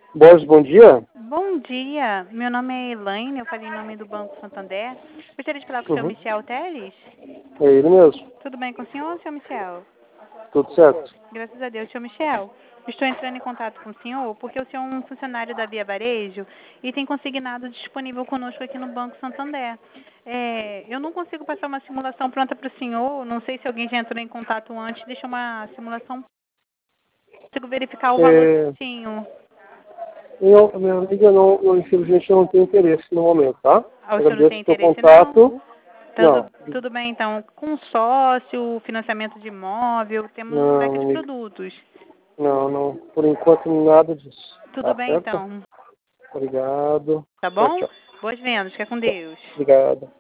Borges, bom dia. Bom dia, meu nome é Elaine, eu falei em nome do Banco Santander. Gostaria de falar com o senhor Uhum. Michel Teles. É ele mesmo. Tudo bem com o senhor Michel? Tudo certo? Graças a Deus, senhor Michel. Estou entrando em contato com o senhor porque o senhor é um funcionário da Via Varejo e tem consignado disponível conosco aqui no Banco Santander. Eu não consigo passar uma simulação pronta para o senhor, não sei se alguém já entrou em contato antes, deixa uma simulação, consigo verificar o valor É, certinho. minha amiga, infelizmente, eu não tenho interesse no momento, tá? Ah, o senhor não Agradeço tem o seu interesse não? contato. Não, Tudo bem, então. Com sócio, financiamento de imóvel, temos um não, leque de amiga. produtos. Não. Por enquanto, nada disso. Tudo Tá bem, certo? então. Obrigado. Tá Tchau, bom? tchau. Boas vendas. Fica com Tchau. Deus. Obrigado.